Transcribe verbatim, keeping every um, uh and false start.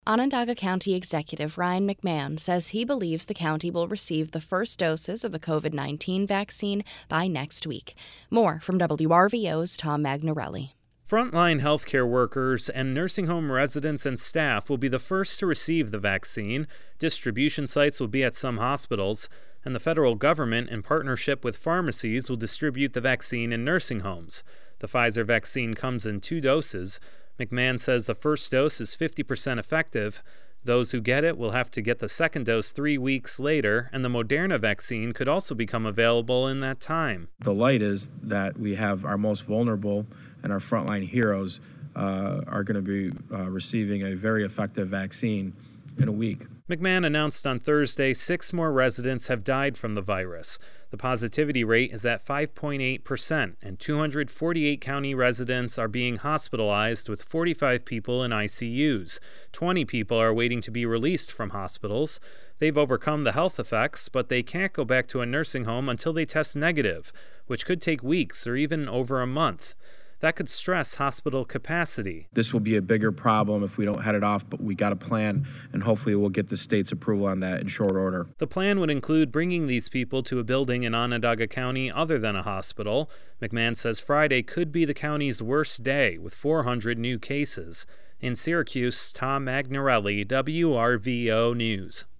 Onondaga County Executive Ryan McMahon says he believes the county will receive the first doses of the covid nineteen vaccine by next week. More from W R V O's Tom Magnarelli. Frontline healthcare workers and nursing home residents and staff will be the first to receive the vaccine. Distribution sites will be at some hospitals, and the federal government, in partnership with pharmacies, will distribute the vaccine in nursing homes. The Pfizer vaccine comes in two doses. McMahon says the first dose is fifty percent effective. Those who get it will have to get the second dose three weeks later, and the Moderna vaccine could also become available in that time. The light is that we have our most vulnerable and our frontline heroes uh, are going to be uh, receiving a very effective vaccine in a week. McMahon announced on Thursday six more residents have died from the virus. The positivity rate is at five point eight percent, and two hundred forty-eight county residents are being hospitalized, with forty-five people in I C Us. twenty people are waiting to be released from hospitals. They've overcome the health effects, but they can't go back to a nursing home until they test negative, which could take weeks or even over a month. That could stress hospital capacity. This will be a bigger problem if we don't head it off, but we got a plan, and hopefully we'll get the state's approval on that in short order. The plan would include bringing these people to a building in Onondaga County other than a hospital. McMahon says Friday could be the county's worst day, with four hundred new cases. In Syracuse, Tom Magnarelli, W R V O News.